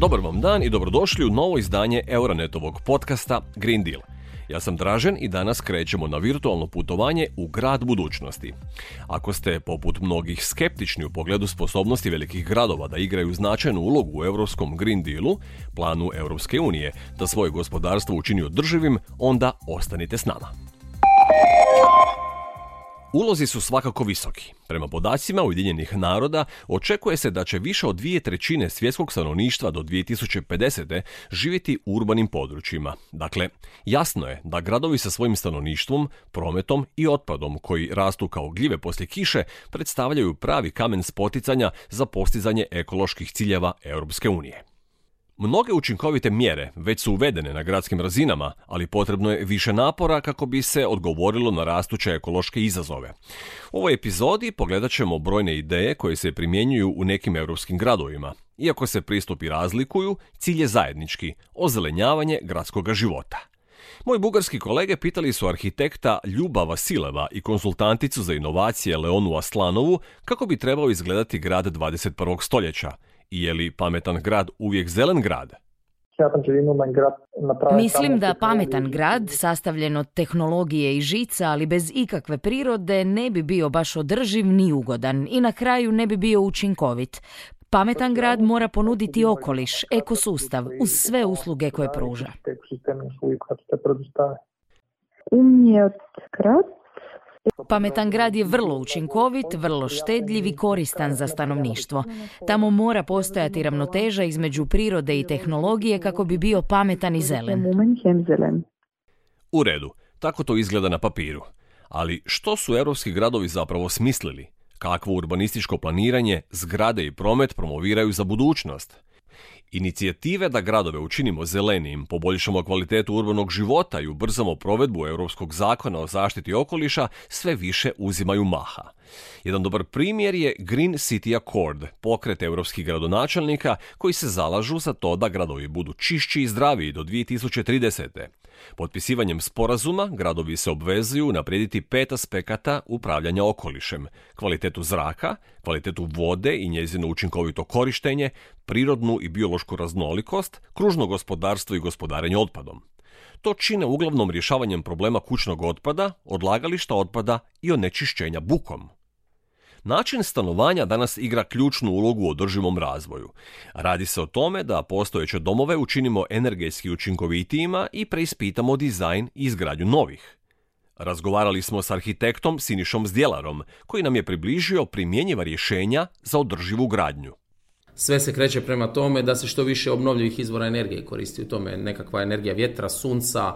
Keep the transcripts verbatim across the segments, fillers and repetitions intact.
Dobar vam dan i dobrodošli u novo izdanje Euronetovog podcasta Green Deal. Ja sam Dražen i danas krećemo na virtualno putovanje u grad budućnosti. Ako ste, poput mnogih, skeptični u pogledu sposobnosti velikih gradova da igraju značajnu ulogu u Europskom Green Dealu, planu Europske unije, da svoje gospodarstvo učini održivim, onda ostanite s nama. Ulozi su svakako visoki. Prema podacima Ujedinjenih naroda, očekuje se da će više od dvije trećine svjetskog stanovništva do dvije tisuće pedesete živjeti u urbanim područjima. Dakle, jasno je da gradovi sa svojim stanovništvom, prometom i otpadom koji rastu kao gljive poslije kiše predstavljaju pravi kamen spoticanja za postizanje ekoloških ciljeva Europske unije. Mnoge učinkovite mjere već su uvedene na gradskim razinama, ali potrebno je više napora kako bi se odgovorilo na rastuće ekološke izazove. U ovoj epizodi pogledat ćemo brojne ideje koje se primjenjuju u nekim europskim gradovima. Iako se pristupi razlikuju, cilj je zajednički – ozelenjavanje gradskog života. Moji bugarski kolege pitali su arhitekta Ljuba Vasileva i konsultanticu za inovacije Leonu Aslanovu kako bi trebao izgledati grad dvadeset prvog stoljeća. I je li pametan grad uvijek zelen grad? Mislim da pametan grad, sastavljen od tehnologije i žica, ali bez ikakve prirode, ne bi bio baš održiv ni ugodan i na kraju ne bi bio učinkovit. Pametan grad mora ponuditi okoliš, ekosustav, uz sve usluge koje pruža. Pametan grad je vrlo učinkovit, vrlo štedljiv i koristan za stanovništvo. Tamo mora postojati ravnoteža između prirode i tehnologije kako bi bio pametan i zelen. U redu, tako to izgleda na papiru. Ali što su europski gradovi zapravo smislili? Kakvo urbanističko planiranje, zgrade i promet promoviraju za budućnost? Inicijative da gradove učinimo zelenijim, poboljšamo kvalitetu urbanog života i ubrzamo provedbu Europskog zakona o zaštiti okoliša sve više uzimaju maha. Jedan dobar primjer je Green City Accord, pokret europskih gradonačelnika koji se zalažu za to da gradovi budu čišći i zdraviji do dvije tisuće tridesete. Potpisivanjem sporazuma gradovi se obvezuju unaprijediti pet aspekata upravljanja okolišem: kvalitetu zraka, kvalitetu vode i njezino učinkovito korištenje, prirodnu i biološku raznolikost, kružno gospodarstvo i gospodarenje otpadom. To čine uglavnom rješavanjem problema kućnog otpada, odlagališta otpada i onečišćenja bukom. Način stanovanja danas igra ključnu ulogu u održivom razvoju. Radi se o tome da postojeće domove učinimo energetski učinkovitijima i preispitamo dizajn i izgradnju novih. Razgovarali smo s arhitektom Sinišom Zdjelarom, koji nam je približio primjenjiva rješenja za održivu gradnju. Sve se kreće prema tome da se što više obnovljivih izvora energije koristi. U tome nekakva energija vjetra, sunca,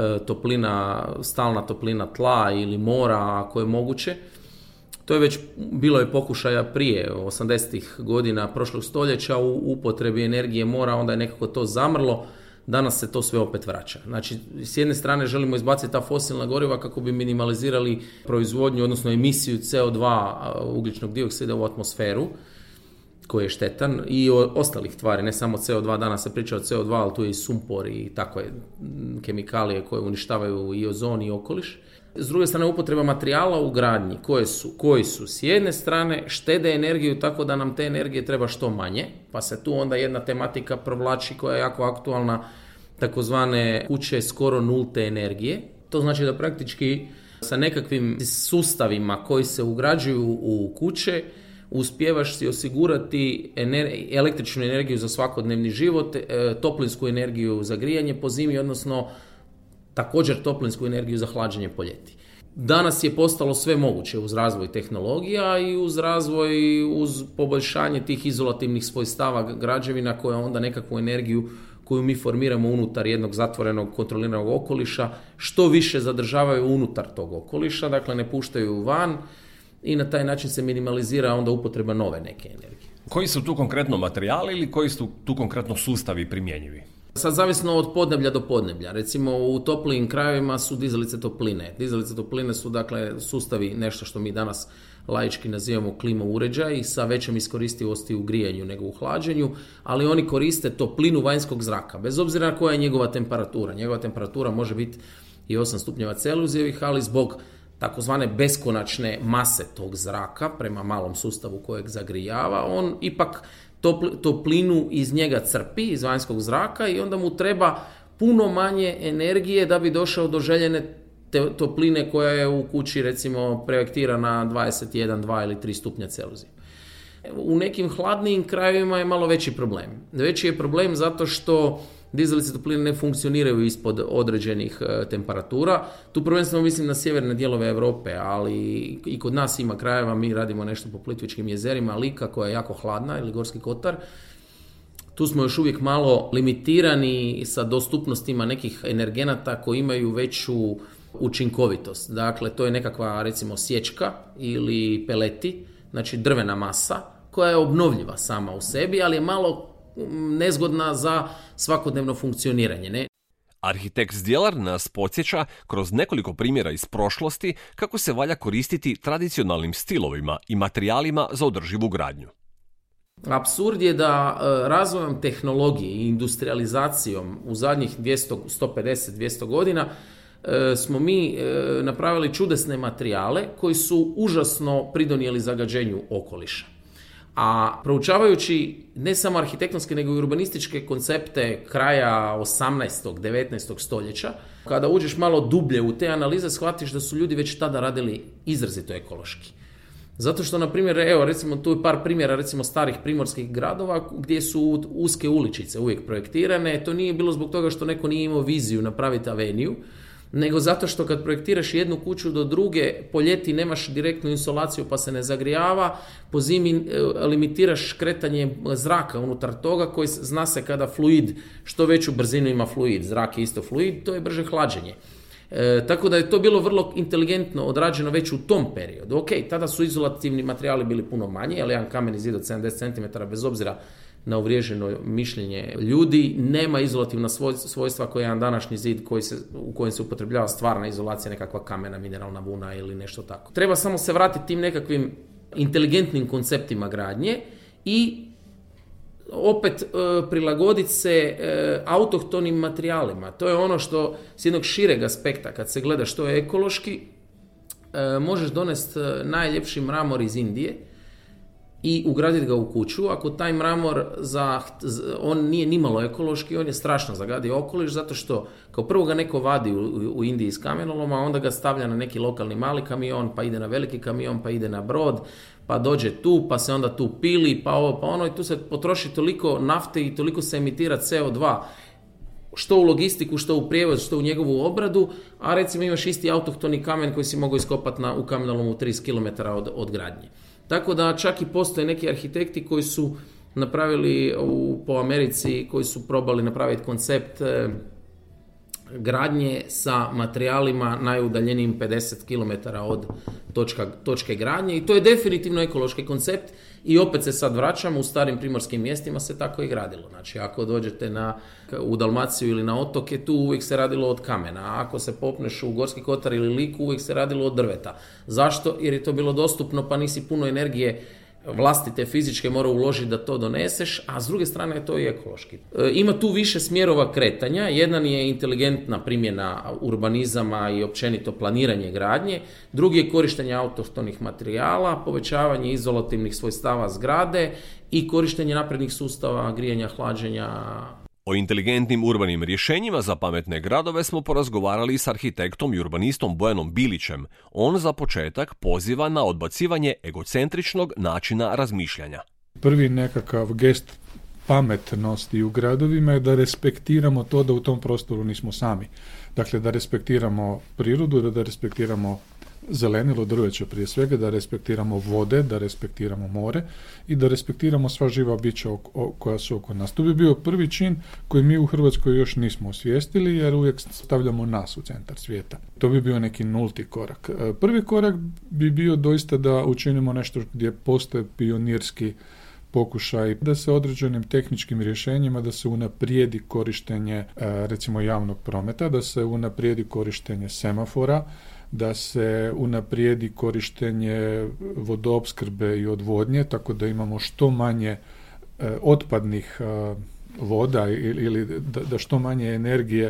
toplina, stalna toplina tla ili mora ako je moguće. To je već bilo je pokušaja prije osamdesetih godina prošlog stoljeća u upotrebi energije mora, onda je nekako to zamrlo, danas se to sve opet vraća. Znači, s jedne strane želimo izbaciti ta fosilna goriva kako bi minimalizirali proizvodnju, odnosno emisiju C O dva, ugljičnog dioksida u atmosferu, koji je štetan, i ostalih tvari, ne samo C O dva, danas se priča o C O dva, ali tu je i sumpor i tako je, kemikalije koje uništavaju i ozon i okoliš. S druge strane, upotreba materijala u gradnji koje su, koji su s jedne strane štede energiju tako da nam te energije treba što manje, pa se tu onda jedna tematika provlači koja je jako aktualna, takozvane kuće skoro nulte energije. To znači da praktički sa nekakvim sustavima koji se ugrađuju u kuće uspijevaš si osigurati ener- električnu energiju za svakodnevni život, e, toplinsku energiju za grijanje po zimi, odnosno također toplinsku energiju za hlađenje po ljeti. Danas je postalo sve moguće uz razvoj tehnologija i uz razvoj, uz poboljšanje tih izolativnih svojstava građevina koja onda nekakvu energiju koju mi formiramo unutar jednog zatvorenog kontroliranog okoliša što više zadržavaju unutar tog okoliša, dakle ne puštaju van i na taj način se minimalizira onda upotreba nove neke energije. Koji su tu konkretno materijali ili koji su tu konkretno sustavi primjenjivi? Sad zavisno od podneblja do podneblja. Recimo u toplijim krajevima su dizalice topline. Dizalice topline su dakle sustavi, nešto što mi danas laički nazivamo klima uređaj, sa većom iskoristivosti u grijanju nego u hlađenju, ali oni koriste toplinu vanjskog zraka, bez obzira koja je njegova temperatura. Njegova temperatura može biti i osam stupnjeva Celzijevih, ali zbog takozvane beskonačne mase tog zraka prema malom sustavu kojeg zagrijava, on ipak toplinu iz njega crpi, iz vanjskog zraka, i onda mu treba puno manje energije da bi došao do željene topline koja je u kući recimo projektirana dvadeset jedan, dva ili tri stupnja Celzija. U nekim hladnijim krajevima je malo veći problem. Veći je problem zato što dizalice topline ne funkcioniraju ispod određenih e, temperatura. Tu prvenstveno mislim na sjeverne dijelove Europe, ali i kod nas ima krajeva, mi radimo nešto po Plitvičkim jezerima, Lika koja je jako hladna, ili Gorski kotar. Tu smo još uvijek malo limitirani sa dostupnostima nekih energenata koji imaju veću učinkovitost. Dakle, to je nekakva recimo sječka ili peleti, znači drvena masa koja je obnovljiva sama u sebi, ali je malo nezgodna za svakodnevno funkcioniranje. Ne? Arhitekt Zdjelar nas podsjeća kroz nekoliko primjera iz prošlosti kako se valja koristiti tradicionalnim stilovima i materijalima za održivu gradnju. Apsurd je da razvojem tehnologije i industrializacijom u zadnjih dvjesto, sto pedeset do dvjesto godina smo mi napravili čudesne materijale koji su užasno pridonijeli zagađenju okoliša. A proučavajući ne samo arhitektonske nego i urbanističke koncepte kraja osamnaestog, devetnaestog stoljeća, kada uđeš malo dublje u te analize, shvatiš da su ljudi već tada radili izrazito ekološki. Zato što, na primjer, evo, recimo, tu je par primjera, recimo, starih primorskih gradova gdje su uske uličice uvijek projektirane. To nije bilo zbog toga što neko nije imao viziju napraviti aveniju, nego zato što kad projektiraš jednu kuću do druge, po ljeti nemaš direktnu insolaciju pa se ne zagrijava, po zimi limitiraš kretanje zraka unutar toga koji zna se kada fluid, što veću brzinu ima fluid, zrak je isto fluid, to je brže hlađenje. E, tako da je to bilo vrlo inteligentno odrađeno već u tom periodu. Ok, tada su izolativni materijali bili puno manji, ali jedan kameni zid od sedamdeset centimetara, bez obzira na uvriježeno mišljenje ljudi, nema izolativna svojstva koja je jedan današnji zid koji se, u kojem se upotrebljava stvarna izolacija, nekakva kamena, mineralna vuna ili nešto tako. Treba samo se vratiti tim nekakvim inteligentnim konceptima gradnje i opet e, prilagoditi se e, autohtonim materijalima. To je ono što s jednog šireg aspekta, kad se gleda što je ekološki, e, možeš donesti najljepši mramor iz Indije i ugraditi ga u kuću. Ako taj mramor, za, on nije nimalo ekološki, on je strašno zagadio okoliš, zato što kao prvo ga neko vadi u, u Indiji iz kamenoloma, onda ga stavlja na neki lokalni mali kamion, pa ide na veliki kamion, pa ide na brod, pa dođe tu, pa se onda tu pili, pa ovo, pa ono, i tu se potroši toliko nafte i toliko se emitira C O dva, što u logistiku, što u prijevoz, što u njegovu obradu, a recimo imaš isti autohtoni kamen koji si mogao iskopati na, u kamenolomu trideset kilometara od, od gradnje. Tako da čak i postoje neki arhitekti koji su napravili u, po Americi, koji su probali napraviti koncept e, gradnje sa materijalima najudaljenijim pedeset kilometara od točka, točke gradnje, i to je definitivno ekološki koncept. I opet se sad vraćamo, u starim primorskim mjestima se tako i gradilo. Znači, ako dođete na, u Dalmaciju ili na otoke, tu uvijek se radilo od kamena. A ako se popneš u Gorski kotar ili Liku, uvijek se radilo od drveta. Zašto? Jer je to bilo dostupno, pa nisi puno energije vlastite fizičke mora uložiti da to doneseš, a s druge strane je to i ekološki. E, ima tu više smjerova kretanja. Jedan je inteligentna primjena urbanizama i općenito planiranje gradnje, drugi je korištenje autohtonih materijala, povećavanje izolativnih svojstava zgrade i korištenje naprednih sustava grijanja, hlađenja. O inteligentnim urbanim rješenjima za pametne gradove smo porazgovarali s arhitektom i urbanistom Bojanom Bilićem. On za početak poziva na odbacivanje egocentričnog načina razmišljanja. Prvi nekakav gest pametnosti u gradovima je da respektiramo to da u tom prostoru nismo sami. Dakle, da respektiramo prirodu, da, da respektiramo zelenilo, drveće prije svega, da respektiramo vode, da respektiramo more i da respektiramo sva živa bića oko, koja su oko nas. To bi bio prvi čin koji mi u Hrvatskoj još nismo osvijestili, jer uvijek stavljamo nas u centar svijeta. To bi bio neki nulti korak. Prvi korak bi bio doista da učinimo nešto gdje postoje pionirski pokušaj da se određenim tehničkim rješenjima da se unaprijedi korištenje recimo javnog prometa, da se unaprijedi korištenje semafora, da se unaprijedi korištenje vodoopskrbe i odvodnje, tako da imamo što manje e, otpadnih e, voda ili, ili da, da što manje energije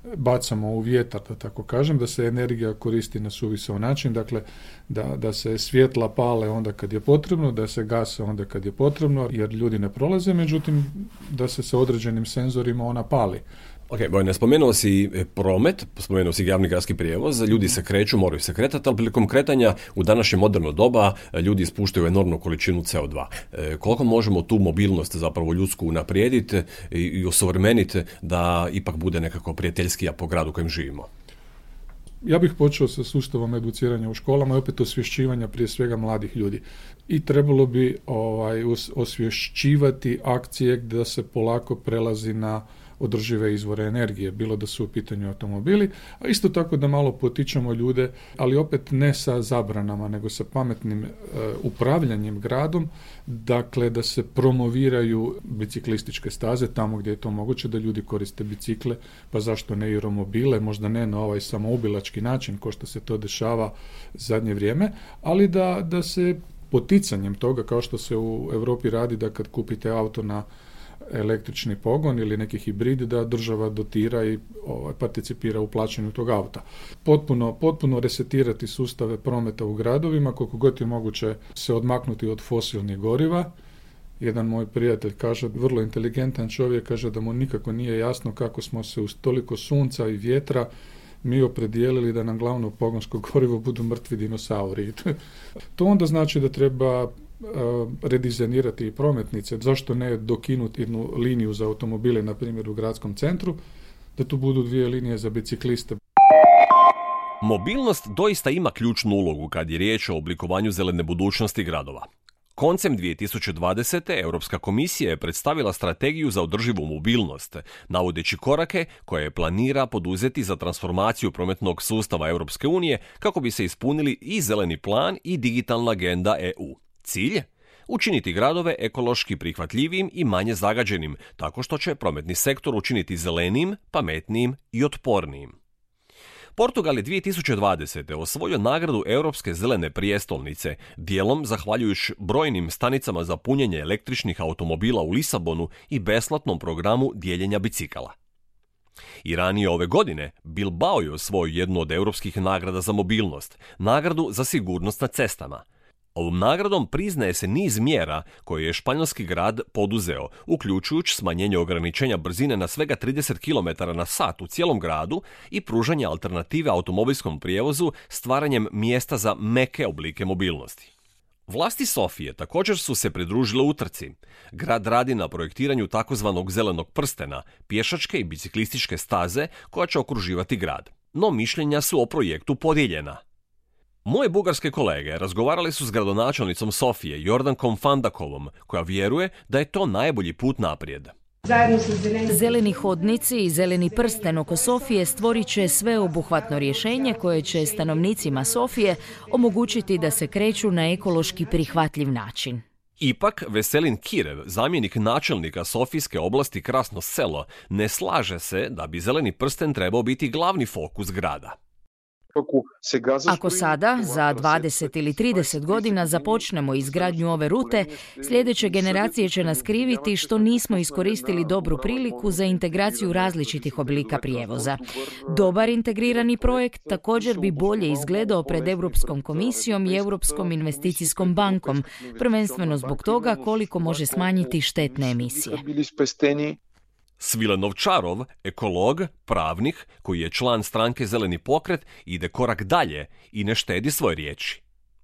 bacamo u vjetar, da tako kažem, da se energija koristi na suvisao način, dakle da, da se svjetla pale onda kad je potrebno, da se gase onda kad je potrebno, jer ljudi ne prolaze, međutim da se sa određenim senzorima ona pali. Ok, Bojane, spomenuo si promet, spomenuo si javni gradski prijevoz, ljudi se kreću, moraju se kretati, ali prilikom kretanja u današnje moderno doba ljudi ispuštaju enormnu količinu C O dva. E, koliko možemo tu mobilnost zapravo ljudsku unaprijediti i, i osuvremeniti da ipak bude nekako prijateljskija po gradu u kojem živimo? Ja bih počeo sa sustavom educiranja u školama i opet osvješćivanja prije svega mladih ljudi. I trebalo bi ovaj, osvješćivati akcije da se polako prelazi na održive izvore energije, bilo da su u pitanju automobili, a isto tako da malo potičemo ljude, ali opet ne sa zabranama, nego sa pametnim e, upravljanjem gradom, dakle da se promoviraju biciklističke staze tamo gdje je to moguće, da ljudi koriste bicikle, pa zašto ne i romobile, možda ne na ovaj samoubilački način, ko što se to dešava zadnje vrijeme, ali da, da se poticanjem toga, kao što se u Europi radi, da kad kupite auto na električni pogon ili neki hibrid, da država dotira i ovaj, participira u plaćanju tog auta. Potpuno, potpuno resetirati sustave prometa u gradovima, koliko god je moguće se odmaknuti od fosilnih goriva. Jedan moj prijatelj kaže, vrlo inteligentan čovjek, kaže da mu nikako nije jasno kako smo se uz toliko sunca i vjetra mi opredijelili da nam glavno pogonsko gorivo budu mrtvi dinosauri. To onda znači da treba redizajnirati prometnice, zašto ne dokinuti jednu liniju za automobile, na primjer u gradskom centru, da tu budu dvije linije za bicikliste. Mobilnost doista ima ključnu ulogu kad je riječ o oblikovanju zelene budućnosti gradova. Koncem dvije tisuće dvadesete. Europska komisija je predstavila strategiju za održivu mobilnost, navodeći korake koje planira poduzeti za transformaciju prometnog sustava Europske unije kako bi se ispunili i zeleni plan i digitalna agenda E U. Cilj? Učiniti gradove ekološki prihvatljivim i manje zagađenim, tako što će prometni sektor učiniti zelenim, pametnijim i otpornijim. Portugal je dvije tisuće dvadesete. osvojio nagradu Europske zelene prijestolnice, dijelom zahvaljujući brojnim stanicama za punjenje električnih automobila u Lisabonu i besplatnom programu dijeljenja bicikala. I ranije ove godine Bilbao je osvojio jednu od europskih nagrada za mobilnost, nagradu za sigurnost na cestama. Ovom nagradom priznaje se niz mjera koje je španjolski grad poduzeo, uključujući smanjenje ograničenja brzine na svega trideset kilometara na sat u cijelom gradu i pružanje alternative automobilskom prijevozu stvaranjem mjesta za meke oblike mobilnosti. Vlasti Sofije također su se pridružile utrci. Grad radi na projektiranju takozvanog zelenog prstena, pješačke i biciklističke staze koja će okruživati grad. No mišljenja su o projektu podijeljena. Moje bugarske kolege razgovarali su s gradonačelnicom Sofije, Jordankom Fandakovom, koja vjeruje da je to najbolji put naprijed. Zeleni hodnici i zeleni prsten oko Sofije stvorit će sveobuhvatno rješenje koje će stanovnicima Sofije omogućiti da se kreću na ekološki prihvatljiv način. Ipak, Veselin Kirev, zamjenik načelnika Sofijske oblasti Krasno Selo, ne slaže se da bi zeleni prsten trebao biti glavni fokus grada. Ako sada, za dvadeset ili trideset godina započnemo izgradnju ove rute, sljedeće generacije će nas kriviti što nismo iskoristili dobru priliku za integraciju različitih oblika prijevoza. Dobar integrirani projekt također bi bolje izgledao pred Europskom komisijom i Europskom investicijskom bankom, prvenstveno zbog toga koliko može smanjiti štetne emisije. Svilen Ovčarov, ekolog, pravnik, koji je član stranke Zeleni pokret, ide korak dalje i ne štedi svoje riječi.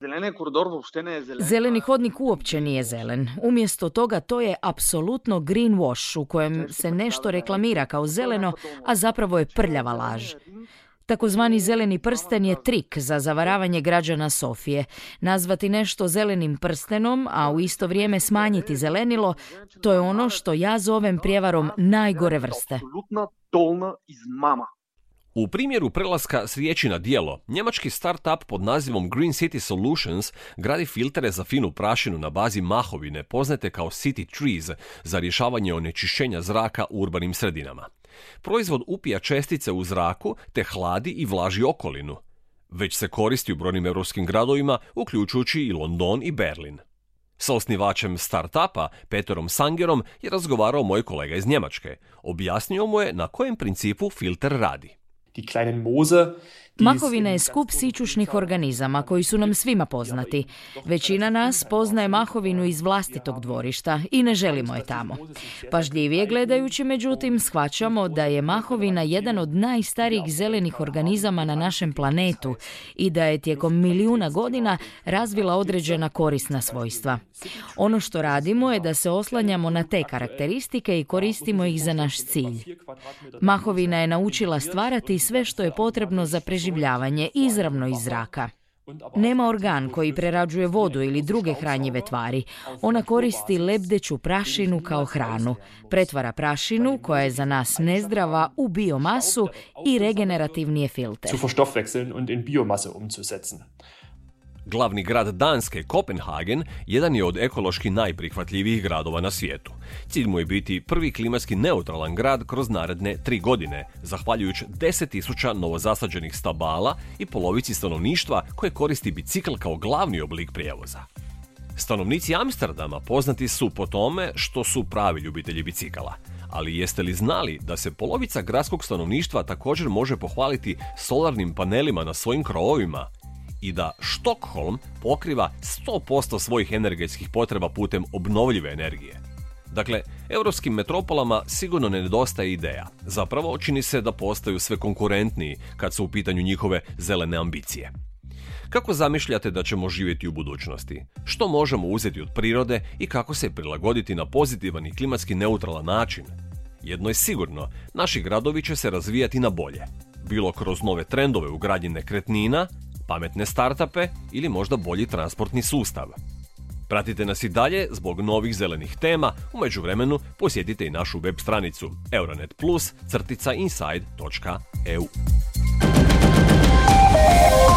Zeleni hodnik uopće nije zelen. Umjesto toga to je apsolutno greenwash u kojem se nešto reklamira kao zeleno, a zapravo je prljava laž. Takozvani zeleni prsten je trik za zavaravanje građana Sofije. Nazvati nešto zelenim prstenom, a u isto vrijeme smanjiti zelenilo, to je ono što ja zovem prijevarom najgore vrste. U primjeru prelaska s riječi na djelo, njemački start-up pod nazivom Green City Solutions gradi filtere za finu prašinu na bazi mahovine, poznate kao City Trees, za rješavanje onečišćenja zraka u urbanim sredinama. Proizvod upija čestice u zraku te hladi i vlaži okolinu. Već se koristi u brojnim europskim gradovima, uključujući i London i Berlin. Sa osnivačem startupa Peterom Sangerom je razgovarao moj kolega iz Njemačke. Objasnio mu je na kojem principu filter radi. Die kleinen Moose. Mahovina je skup sićušnih organizama koji su nam svima poznati. Većina nas poznaje mahovinu iz vlastitog dvorišta i ne želimo je tamo. Pažljivije gledajući, međutim, shvaćamo da je mahovina jedan od najstarijih zelenih organizama na našem planetu i da je tijekom milijuna godina razvila određena korisna svojstva. Ono što radimo je da se oslanjamo na te karakteristike i koristimo ih za naš cilj. Mahovina je naučila stvarati sve što je potrebno za preživljavanje izravno iz zraka. Nema organ koji prerađuje vodu ili druge hranjive tvari. Ona koristi lebdeću prašinu kao hranu. Pretvara prašinu, koja je za nas nezdrava, u biomasu i regenerativni je filter. Glavni grad Danske, Kopenhagen, jedan je od ekološki najprihvatljivijih gradova na svijetu. Cilj mu je biti prvi klimatski neutralan grad kroz naredne tri godine, zahvaljujući deset tisuća novozasađenih stabala i polovici stanovništva koje koristi bicikl kao glavni oblik prijevoza. Stanovnici Amsterdama poznati su po tome što su pravi ljubitelji bicikala. Ali jeste li znali da se polovica gradskog stanovništva također može pohvaliti solarnim panelima na svojim krovovima? I da Štokholm pokriva sto posto svojih energetskih potreba putem obnovljive energije. Dakle, europskim metropolama sigurno ne nedostaje ideja. Zapravo, čini se da postaju sve konkurentniji kad su u pitanju njihove zelene ambicije. Kako zamišljate da ćemo živjeti u budućnosti? Što možemo uzeti od prirode i kako se prilagoditi na pozitivan i klimatski neutralan način? Jedno je sigurno, naši gradovi će se razvijati na bolje. Bilo kroz nove trendove u gradnji nekretnina, pametne startupe ili možda bolji transportni sustav. Pratite nas i dalje zbog novih zelenih tema. U međuvremenu posjetite i našu web stranicu euronet plus crtica inside točka e u.